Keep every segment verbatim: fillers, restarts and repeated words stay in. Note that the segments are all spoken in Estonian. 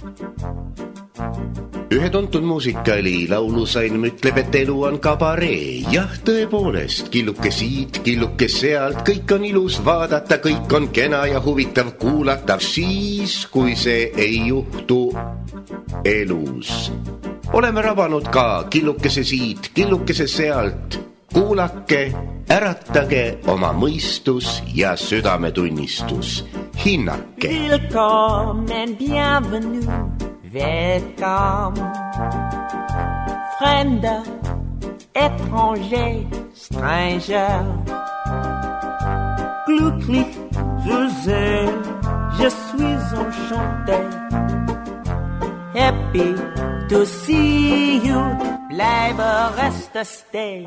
Ühe tuntud muusikali laulusalm ütleb, et elu on kabaree. Jah, tõepoolest, killuke siit, killuke sealt, kõik on ilus vaadata, kõik on kena ja huvitav kuulata, siis, kui see ei juhtu elus. Oleme rabanud ka killukese siit, killukese sealt. Kuulake, äratage oma mõistus ja südametunnistus. Hinnake. Willkommen, bienvenue. Welcome, Fremder, étranger, stranger. Glücklich zu sehen, je suis enchanté. Happy to see you, bleibe, reste, stay.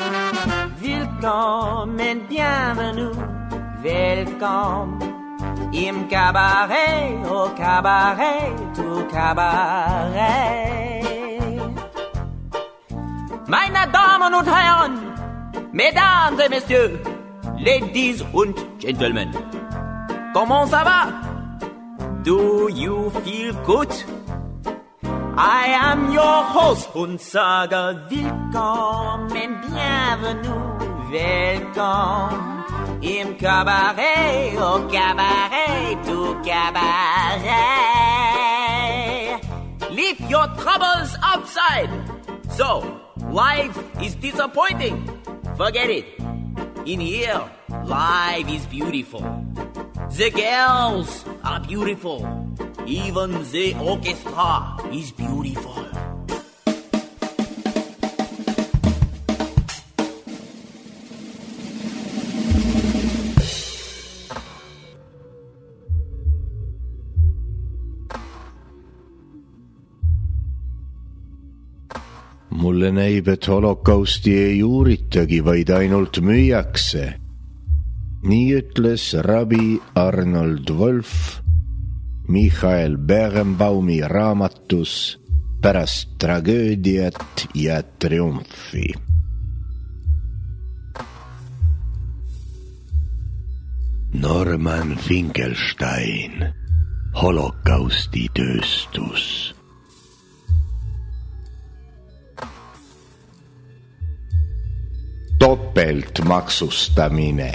Willkommen, bienvenue, welcome. Im Cabaret, au Cabaret, au Cabaret. Meine Damen und Herren, Mesdames et Messieurs, Ladies und Gentlemen, comment ça va? Do you feel good? I am your host und sage willkommen, bienvenue, welcome. Im Cabaret, au Cabaret, au Cabaret. Leave your troubles outside. So, life is disappointing. Forget it. In here, life is beautiful. The girls are beautiful. Even the orchestra is beautiful. Mulle näib, et holokausti ei uuritagi, vaid ainult müüakse. Nii ütles rabi Arnold Wolf Michael Berenbaumi raamatus Pärast tragöödiat ja triumfi. Norman Finkelstein, holokausti tööstus. Topeltmaksustamine.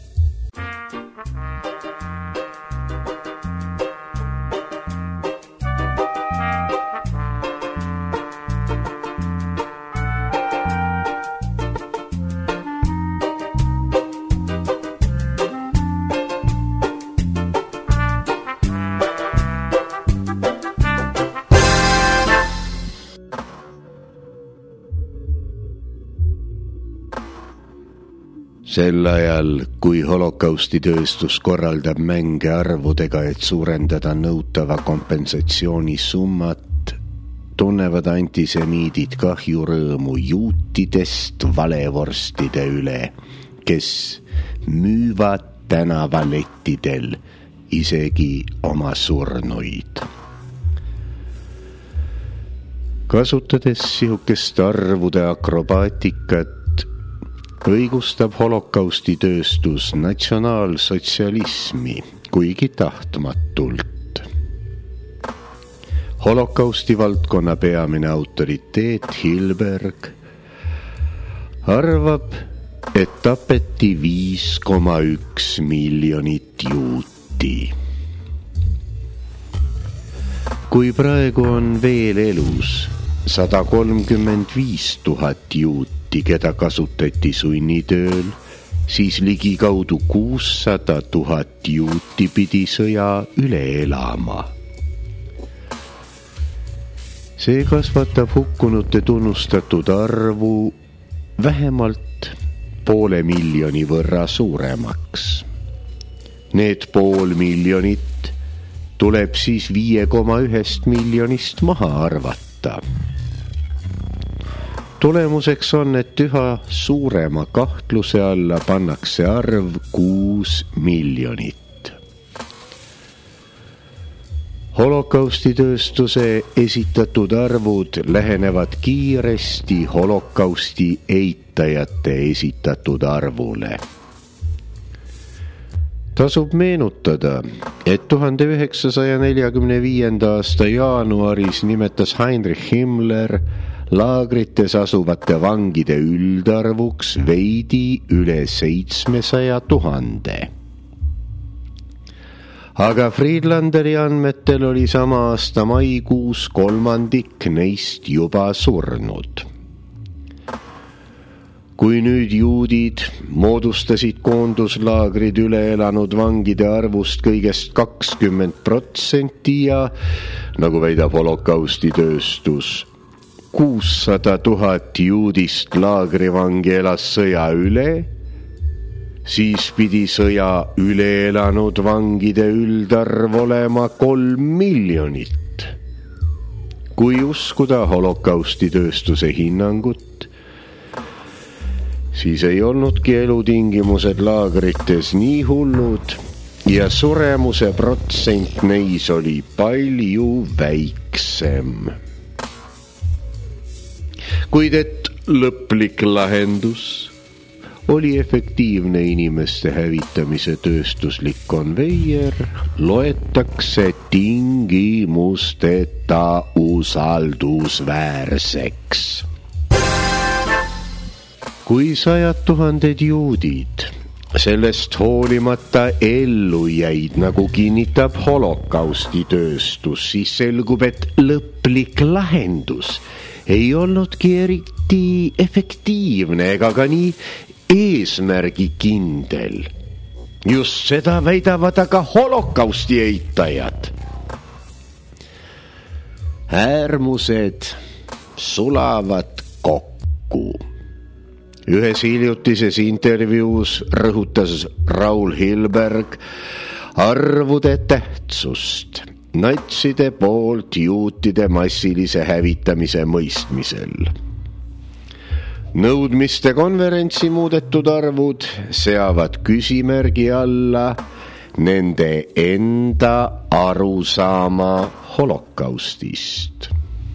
Sel ajal, kui holokausti tööstus korraldab mänge arvudega, et suurendada nõutava kompensatsiooni summat, tunnevad antisemiidid kahjurõõmu juutidest valevorstide üle, kes müüvad tänavalettidel isegi oma surnuid. Kasutades sihukest arvude akrobaatikat, õigustab holokausti tööstus natsionaalsotsialismi, kuigi tahtmatult. Holokausti valdkonna peamine autoriteet Hilberg arvab, et tapeti viis koma üks miljonit juuti. Kui praegu on veel elus sada kolmkümmend viis tuhat juuti, keda kasutati sunnitööl, siis ligikaudu kuussada tuhat juuti pidi sõja üle elama. See kasvatab hukkunute tunnustatud arvu vähemalt poole miljoni võrra suuremaks. Need pool miljonit tuleb siis viie koma ühest miljonist maha arvata. Tulemuseks on, et üha suurema kahtluse alla pannakse arv kuus miljonit. Holokausti tööstuse esitatud arvud lähenevad kiiresti holokausti eitajate esitatud arvule. Tasub meenutada, et tuhande üheksasaja neljakümne viienda aasta jaanuaris nimetas Heinrich Himmler laagrites asuvate vangide üldarvuks veidi üle seitsmesaja tuhande. Aga Friedlanderi andmetel oli sama aasta maikuus kolmandik neist juba surnud. Kui nüüd juudid moodustasid koonduslaagrid üle elanud vangide arvust kõigest kakskümmend protsenti ja, nagu väidab holokausti tööstus, kuussada tuhat juudist laagrivangi elas sõja üle, siis pidi sõja üle elanud vangide üldarv olema kolm miljonit. Kui uskuda holokausti tööstuse hinnangut, siis ei olnudki elutingimused laagrites nii hullud ja suremuse protsent neis oli palju väiksem. Kuid et lõplik lahendus oli efektiivne inimeste hävitamise tööstuslik konveier, loetakse tingimusteta usaldusväärseks. Kui sajad tuhanded juudid sellest hoolimata ellu jäid, nagu kinnitab holokausti tööstus, siis selgub, et lõplik lahendus ei olnudki eriti efektiivne ega ka nii eesmärgi kindel. Just seda väidavad aga holokausti eitajad. Äärmused sulavad kokku. Ühes hiljutises intervjuus rõhutas Raul Hilberg arvude tähtsust natside poolt juutide massilise hävitamise mõistmisel. Nõudmiste konverentsi muudetud arvud seavad küsimärgi alla nende enda arusaama holokaustist.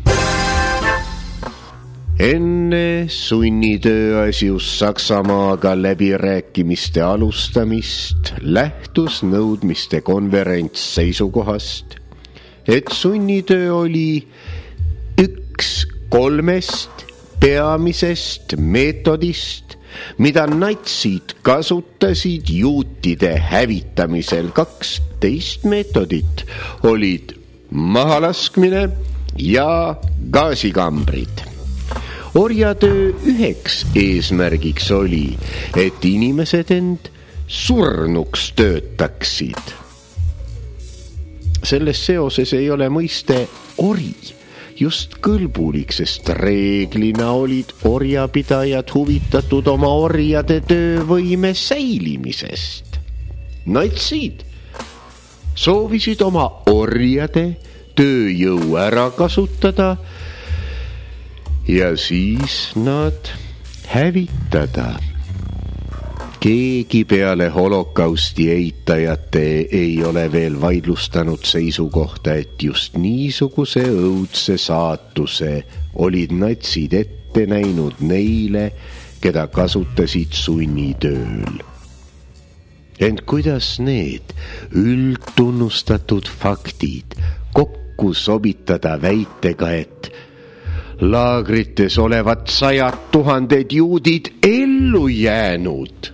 Enne sunnitöö asjus Saksamaaga läbirääkimiste alustamist lähtus nõudmiste konverents seisukohast, et sunnitöö oli üks kolmest peamisest meetodist, mida natsid kasutasid juutide hävitamisel. kaksteist meetodit olid mahalaskmine ja gaasikambrid. Orjatöö üheks eesmärgiks oli, et inimesed end surnuks töötaksid. Selles seoses ei ole mõiste ori just kõlbulik, sest reeglina olid orjapidajad huvitatud oma orjade töövõime säilimisest. Natsid soovisid oma orjade tööjõu ära kasutada ja siis nad hävitada. Keegi peale holokausti eitajate ei ole veel vaidlustanud seisukohta, et just niisuguse õudse saatuse olid natsid ette näinud neile, keda kasutasid sunnitööl. Ent kuidas need üldtunnustatud faktid kokku sobitada väitega, et laagrites olevat sajad tuhanded juudid ellu jäänud?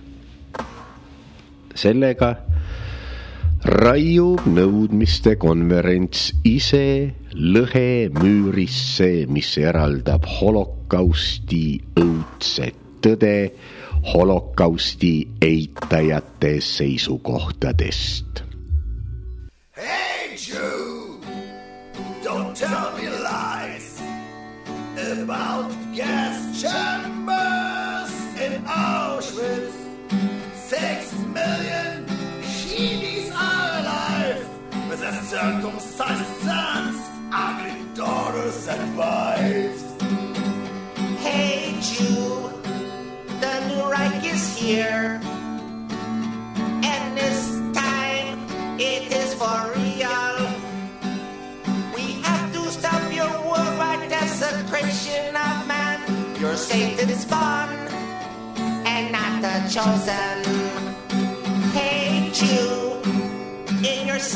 Sellega raiub nõudmiste konverents ise lõhe müürisse, mis eraldab holokausti õudset tõde holokausti eitajate seisukohtadest. Hey Jew, don't tell me lies about gas chambers in Auschwitz. Six million Sheenies are alive with their circumcised sons, ugly daughters and wives. Hey Jew, the new Reich is here, and this time it is for real. We have to stop your worldwide desecration of man. You're Satan's spawn and not the chosen. Hey Jew,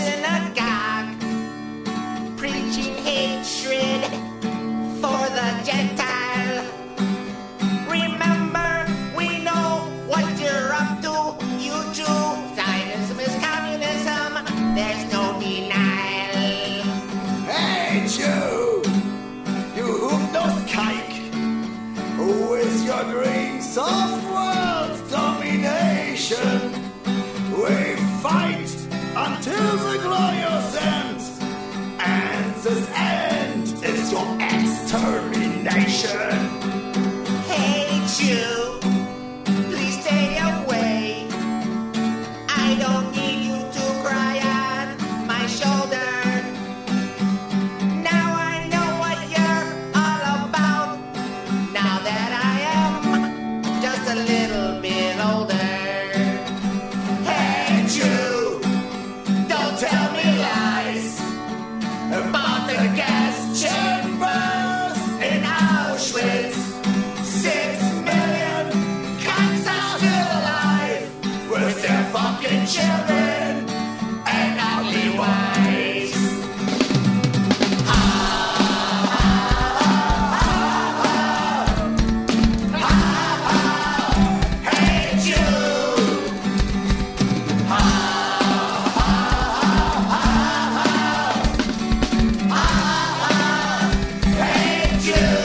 synagogue, preaching hatred for the Gentile. Remember, we know what you're up to, you Jew. Zionism is communism, there's no denial. Hey Jew, you Hypnoskike, with your dreams of world domination. We fight until the glorious end, and this end is your extermination. Hey Jew, please stay away. I don't need you to cry on my shoulder. Now I know what you're all about, now that I am just a little bit older. Hey Jew, don't tell me lies about the gas chambers in Auschwitz. Six million cunts are still alive with their fucking children and ugly wives. Hey Jew, hey Jew.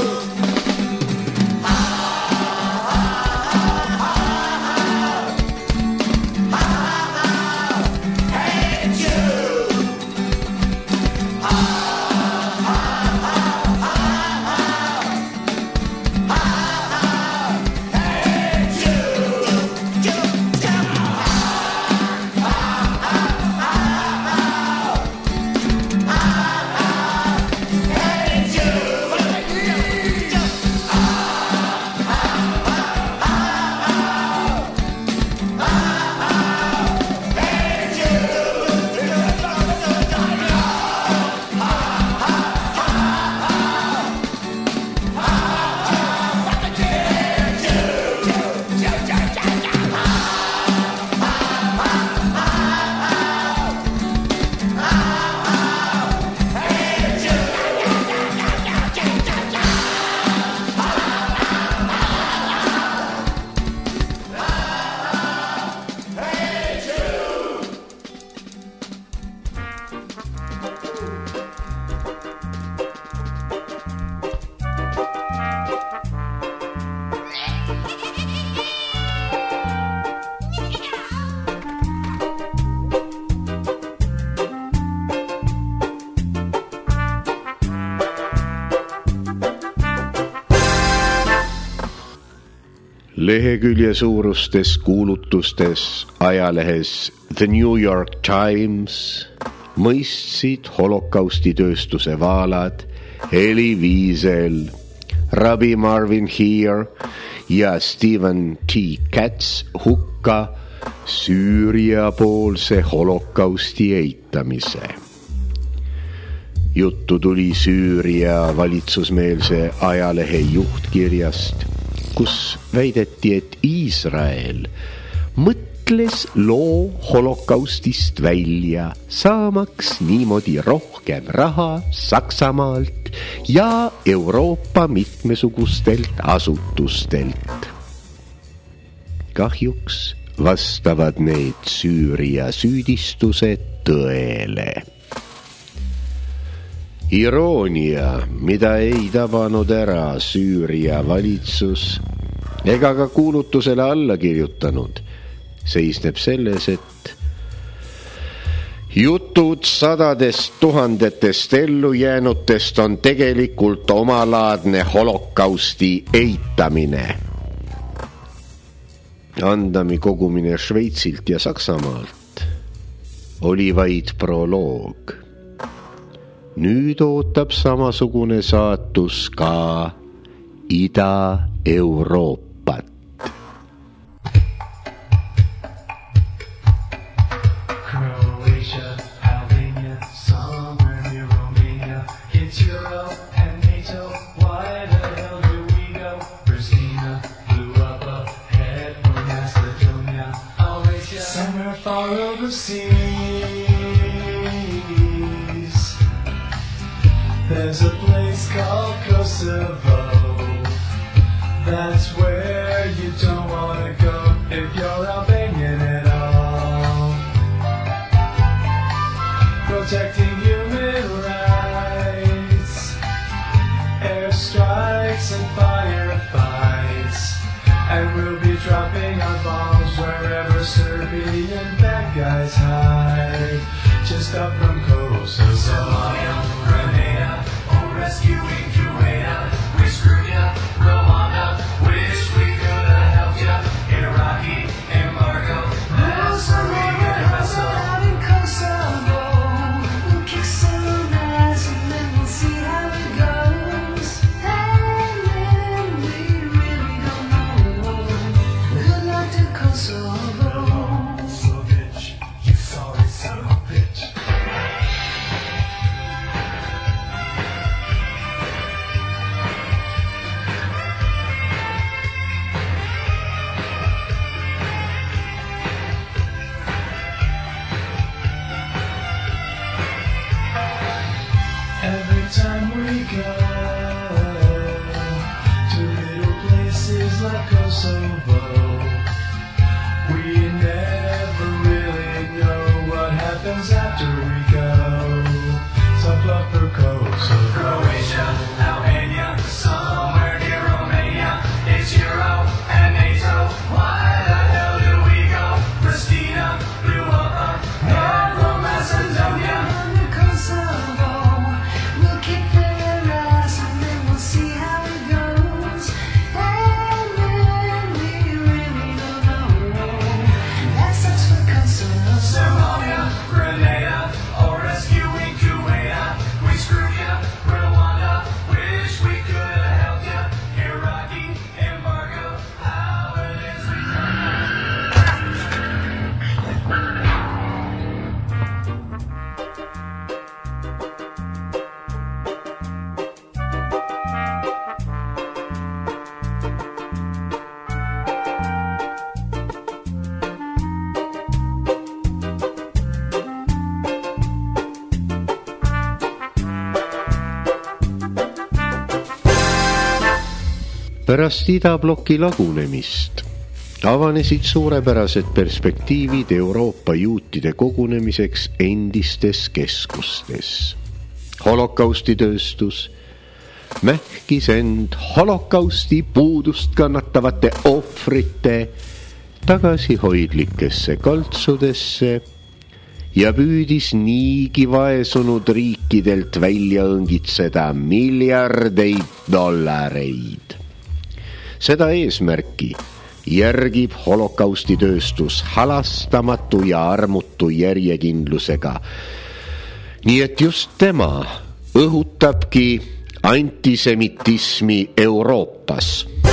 Lehekülje suurustes kuulutustes ajalehes The New York Times mõistsid holokausti tööstuse vaalad Elie Wiesel, Rabbi Marvin Here ja Stephen T. Katz hukka Süüria poolse holokausti eitamise. Juttu tuli Süüria valitsusmeelse ajalehe juhtkirjast, kus väideti, et Iisrael mõtles loo holokaustist välja, saamaks niimoodi rohkem raha Saksamaalt ja Euroopa mitmesugustelt asutustelt. Kahjuks vastavad need Süüria süüdistused tõele. Iroonia, mida ei tabanud ära Süüria valitsus ega ka kuulutusele alla kirjutanud, seisneb selles, et jutud sadadest tuhandetest ellujäänutest on tegelikult omalaadne holokausti eitamine. Andami kogumine Šveitsilt ja Saksamaalt oli vaid proloog. Nüüd ootab samasugune saatus ka Ida-Euroopat. Croatia, Albania, somewhere near Romania. It's Europe and NATO. Why the hell do we go? Pristina blew up ahead from Macedonia. I'll race ya somewhere far overseas. There's a place called Kosovo. That's where you don't want to go if you're Albanian at all. Protecting human rights, airstrikes and firefights, and we'll be dropping our bombs wherever Serbian bad guys hide. Just up from Kosovo, Somalia, Grenada, or rescuing Kuwait. We screwed ya, Rwanda. Wish we could have helped ya. Iraqi embargo. That's where we get wrestled. Out in Kosovo, we'll kick some ass and then we'll see how it goes. And then we really don't know. Good luck to Kosovo. So bitch, you sorry son of a bitch. Every time we go to little places like Kosovo, we never really know what happens after we go. Tough luck for Kosovo. Croatia, Albania, somewhere near Romania. It's Euro and NATO. Why the hell do we go? Pristina, blew up our head from Macedonia. To Kosovo, we'll kick their ass and then we'll see how it goes. And then we really don't know. That sucks for Kosovo. Somalia, Grenada, or rescuing Kuwait. We screwed ya, Rwanda. Wish we could have helped ya. Iraqi embargo. How it is we Pärast idabloki lagunemist avanesid suurepärased perspektiivid Euroopa juutide kogunemiseks endistes keskustes. Holokaustitööstus mähkis end holokausti puudust kannatavate ohvrite tagasihoidlikesse kaltsudesse ja püüdis niigi vaesunud riikidelt välja õngitseda miljardeid dollareid. Seda eesmärki järgib holokaustitööstus halastamatu ja armutu järjekindlusega. Nii et just tema õhutabki antisemitismi Euroopas.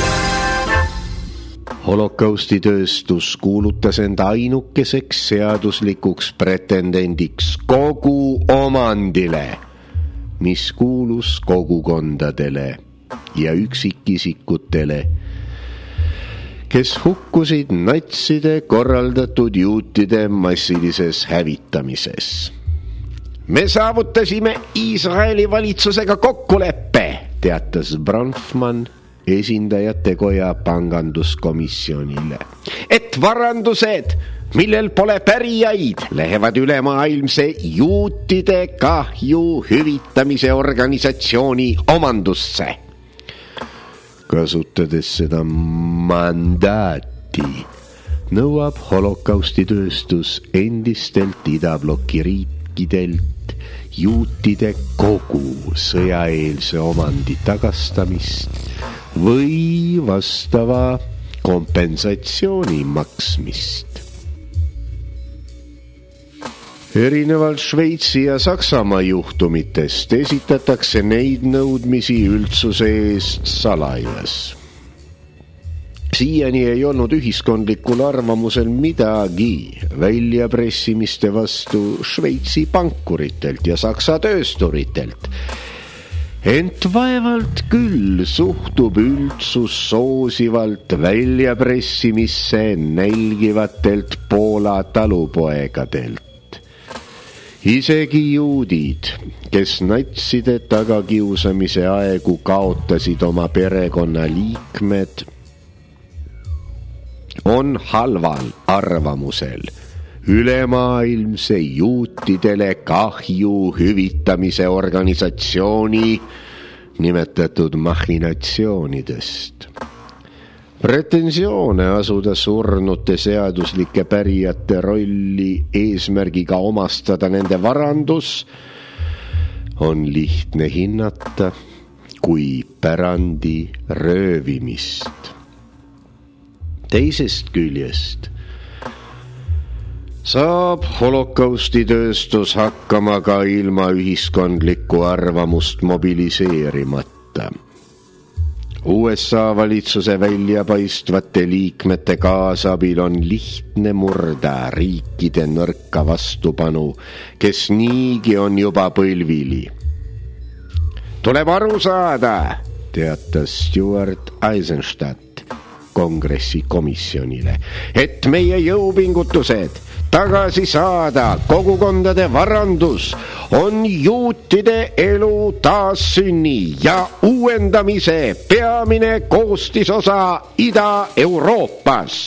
Holokaustitööstus kuulutas enda ainukeseks seaduslikuks pretendendiks kogu omandile, mis kuulus kogukondadele ja üksikisikutele, kes hukkusid natside korraldatud juutide massilises hävitamises. Me saavutasime Iisraeli valitsusega kokkuleppe, teatas Bronfman esindajate koja panganduskomisjonile, et varandused, millel pole pärijaid, lähevad ülemaailmse juutide kahju hüvitamise organisatsiooni omandusse. Kasutades seda mandaati nõuab holokaustitööstus endistelt idabloki riikidelt juutide kogu sõjaeelse omandi tagastamist või vastava kompensatsiooni maksmist. Erinevalt Šveitsi ja Saksamaa juhtumitest esitatakse neid nõudmisi üldsuse eest salajas. Siiani ei olnud ühiskondlikul arvamusel midagi väljapressimiste vastu Šveitsi pankuritelt ja Saksa töösturitelt. Ent vaevalt küll suhtub üldsus soosivalt väljapressimisse nälgivatelt Poola talupoegadelt. Isegi juudid, kes natside tagakiusamise aegu kaotasid oma perekonna liikmed, on halval arvamusel ülemaailmse juutidele kahju hüvitamise organisatsiooni nimetatud mahhinatsioonidest. Pretensioone asuda surnute seaduslike pärijate rolli eesmärgiga omastada nende varandus on lihtne hinnata kui pärandi röövimist. Teisest küljest saab holokausti tööstus hakkama ka ilma ühiskondlikku arvamust mobiliseerimata. U S A valitsuse väljapaistvate liikmete kaasabil on lihtne murda riikide nõrka vastupanu, kes niigi on juba põlvili. Tuleb aru saada, teatas Stuart Eisenstadt kongressi komisjonile, et meie jõupingutused tagasi saada kogukondade varandus on juutide elu taassünni ja uuendamise peamine koostisosa Ida-Euroopas.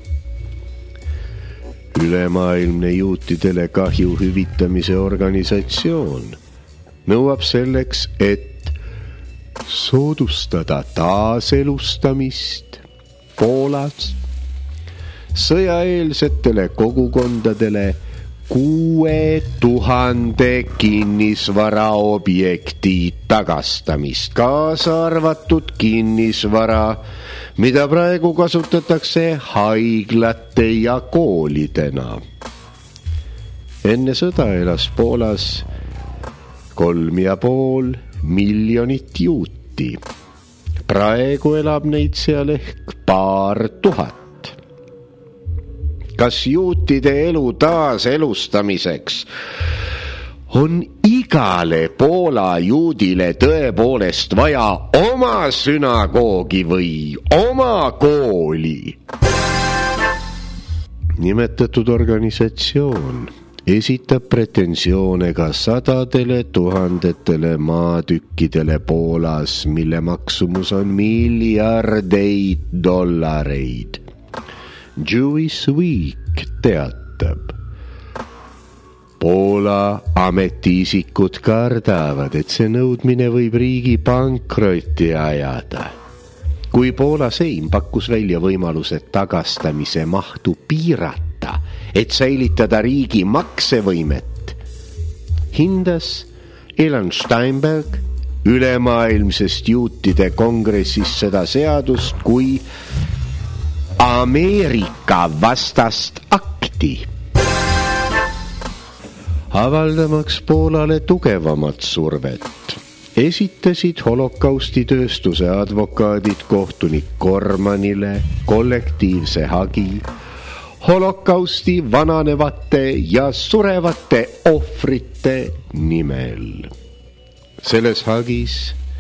Ülemaailmne juutidele kahju hüvitamise organisatsioon nõuab selleks, et soodustada taaselustamist Poolas sõjaeelsetele kogukondadele kuue tuhande kinnisvara objekti tagastamist, kaasa arvatud kinnisvara, mida praegu kasutatakse haiglate ja koolidena. Enne sõda elas Poolas kolm ja pool miljonit juuti. Praegu elab neid seal ehk paar tuhat. Kas juutide elu taaselustamiseks on igale Poola juudile tõepoolest vaja oma sünagoogi või oma kooli? Nimetatud organisatsioon esitab pretensioone ka sadadele tuhandetele maatükkidele Poolas, mille maksumus on miljardeid dollareid. Jewish Week teatab, Poola ametiisikud kardavad, et see nõudmine võib riigi pankrotti ajada. Kui Poola Seim pakkus välja võimaluse tagastamise mahtu piirata, et säilitada riigi maksevõimet, hindas Elan Steinberg ülemaailmsest juutide kongressis seda seadust kui Ameerika vastast akti, avaldamaks Poolale tugevamat survet. Esitasid holokausti tööstuse advokaadid kohtunik Kormanile kollektiivse hagi holokausti vananevate ja surevate ohvrite nimel. Selles hagis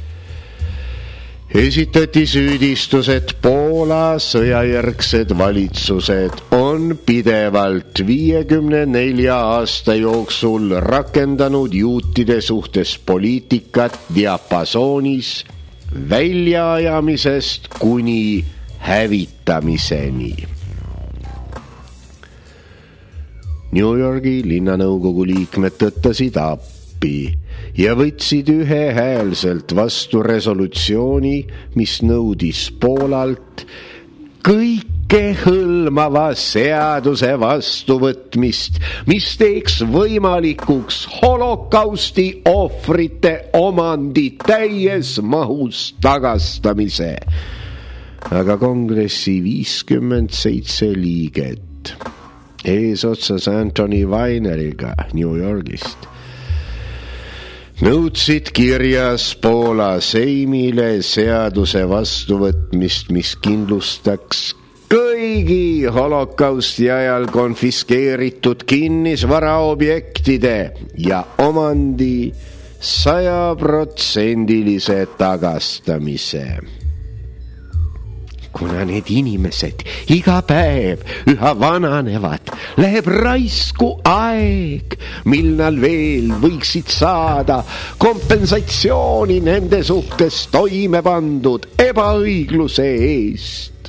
esitati süüdistus, et Poola sõjajärgsed valitsused on pidevalt viiekümne nelja aasta jooksul rakendanud juutide suhtes poliitikat diapasoonis väljaajamisest kuni hävitamiseni. New Yorgi linnanõukogu liikmed tõttasid appi ja võtsid ühehäälselt vastu resolutsiooni, mis nõudis Poolalt kõikehõlmava seaduse vastuvõtmist, mis teeks võimalikuks holokausti ohvrite omandi täies mahus tagastamise. Aga kongressi viiskümmend seitse liiget eesotsas Anthony Weineriga New Yorgist nõudsid kirjas Poola Seimile seaduse vastuvõtmist, mis kindlustaks kõigi holokausti ajal konfiskeeritud kinnisvaraobjektide ja omandi sajaprotsendilise tagastamise. kuna need inimesed iga päev üha vananevad, läheb raisku aeg, mil nad veel võiksid saada kompensatsiooni nende suhtes toime pandud ebaõigluse eest.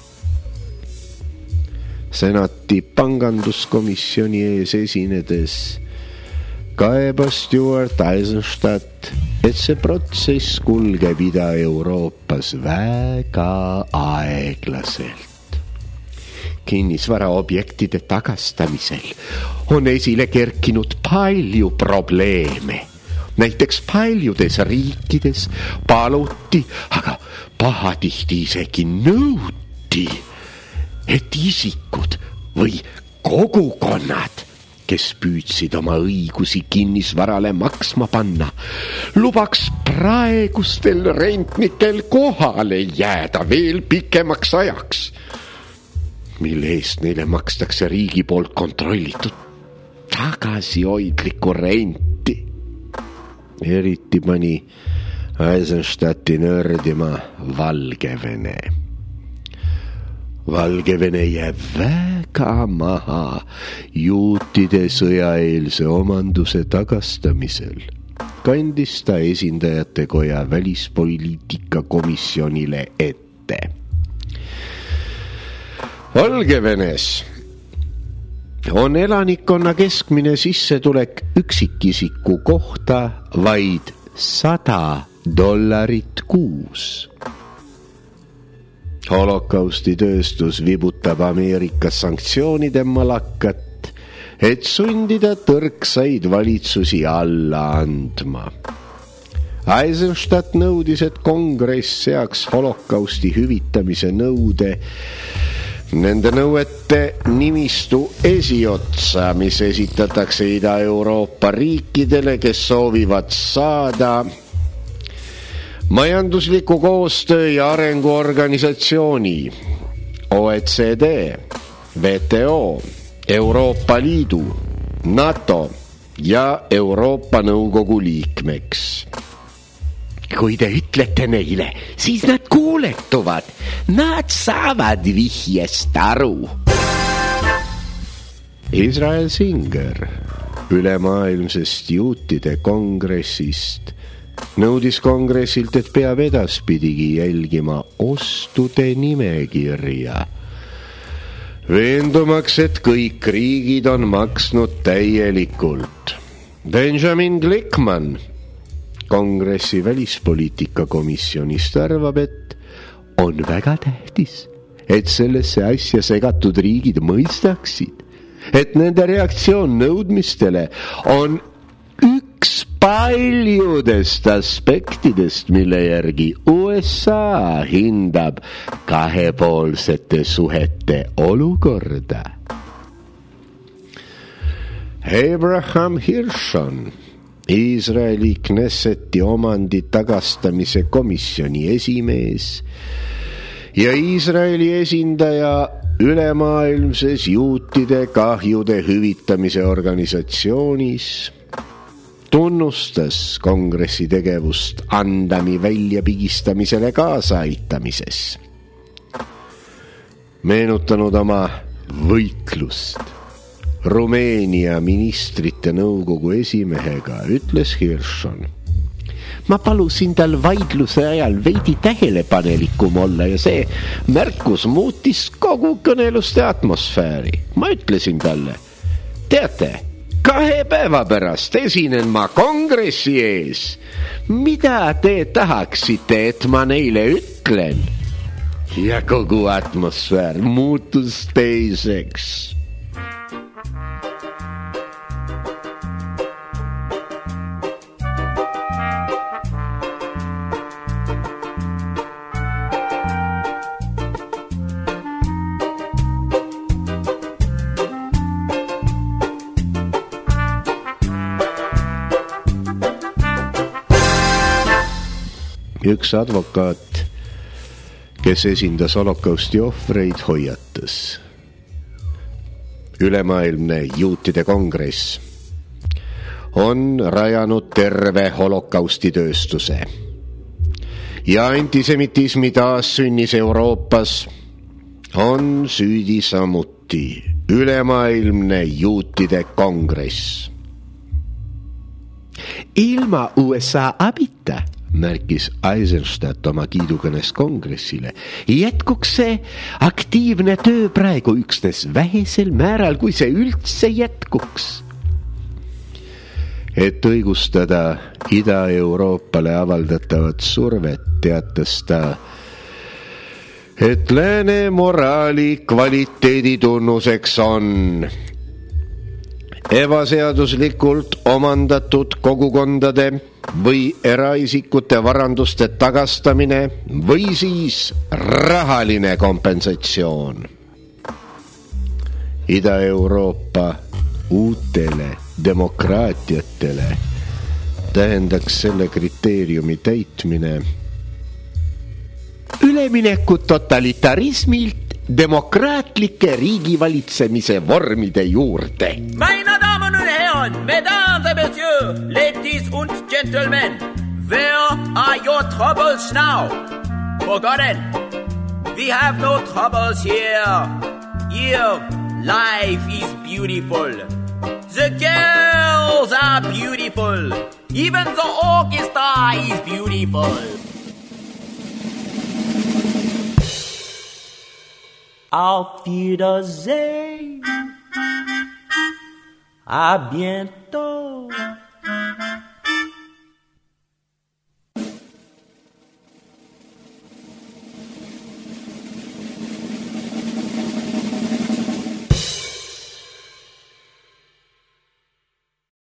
Senati panganduskomisjoni ees esinedes kaebas Stuart Eisenstadt, et see protsess kulgeb Ida-Euroopas väga aeglaselt. Kinnisvara objektide tagastamisel on esile kerkinud palju probleeme. Näiteks paljudes riikides paluti, aga pahatihti isegi nõuti, et isikud või kogukonnad, kes püüdsid oma õigusi kinnisvarale maksma panna, lubaks praegustel rentnikel kohale jääda veel pikemaks ajaks, mille eest neile makstakse riigi poolt kontrollitud tagasihoidlikku renti. Eriti pani Eisenstadti nördima Valgevene. Valgevene jääb väga maha juutide sõjaeelse omanduse tagastamisel, kandis ta esindajate koja välispoliitika komisjonile ette. Valgevenes on elanikkonna keskmine sissetulek üksikisiku kohta vaid sada dollarit kuus. Holokausti tööstus vibutab Ameerikas sanktsioonide malakat, et sundida tõrksaid valitsusi alla andma. Eisenstadt nõudis, et kongress seaks holokausti hüvitamise nõude nende nõuete nimistu esiotsa, mis esitatakse Ida-Euroopa riikidele, kes soovivad saada majandusliku koostöö ja arenguorganisatsiooni, O E C D, W T O, Euroopa Liidu, NATO ja Euroopa Nõukogu liikmeks. Kui te ütlete neile, siis nad kuuletuvad, nad saavad vihjest aru. Israel Singer ülemaailmsest juutide kongressist nõudis kongressilt, et peab edaspidigi jälgima ostude nimekirja, veendumaks, et kõik riigid on maksnud täielikult. Benjamin Glickman kongressi välispoliitika komisjonist arvab, et on väga tähtis, et sellesse asja segatud riigid mõistaksid, et nende reaktsioon nõudmistele on üks paljudest aspektidest, mille järgi U S A hindab kahepoolsete suhete olukorda. Abraham Hirschon, Iisraeli Knesseti omandi tagastamise komisjoni esimees ja Iisraeli esindaja ülemaailmses juutide kahjude hüvitamise organisatsioonis, tunnustas kongressi tegevust Andami väljapigistamisele kaasaaitamises, meenutanud oma võitlust Rumeenia ministrite nõukogu esimehega, ütles Hirschon. Ma palusin tal vaidluse ajal veidi tähelepanelikum olla ja see märkus muutis kogu kõneluste atmosfääri. Ma ütlesin talle, teate, kahe päeva pärast esinen ma kongressi ees. Mida te tahaksite, et ma neile ütlen? Ja kogu atmosfäär muutus teiseks. Üks advokaat, kes esindas holokausti ohvreid, hoiatas. Ülemaailmne juutide kongress on rajanud terve holokausti tööstuse ja antisemitismi taassünnis Euroopas on süüdi samuti ülemaailmne juutide kongress. Ilma U S A abita, märkis Eisenstadt oma kiidukõnes kongressile, jätkuks see aktiivne töö praegu üksnes vähesel määral, kui see üldse jätkuks. Et õigustada Ida-Euroopale avaldatavat survet, teatas ta, et lääne moraali kvaliteedi tunnuseks on ebaseaduslikult omandatud kogukondade või eraisikute varanduste tagastamine või siis rahaline kompensatsioon. Ida-Euroopa uutele demokraatiatele tähendaks selle kriteeriumi täitmine ülemineku totalitarismilt demokraatlike riigivalitsemise vormide juurde. Meine Damen und Herren, Mesdames et Messieurs, Ladies und Gentlemen, where are your troubles now? Forgotten, we have no troubles here. Here, life is beautiful. The girls are beautiful. Even the orchestra is beautiful. Auf Wiedersehen. À bientôt.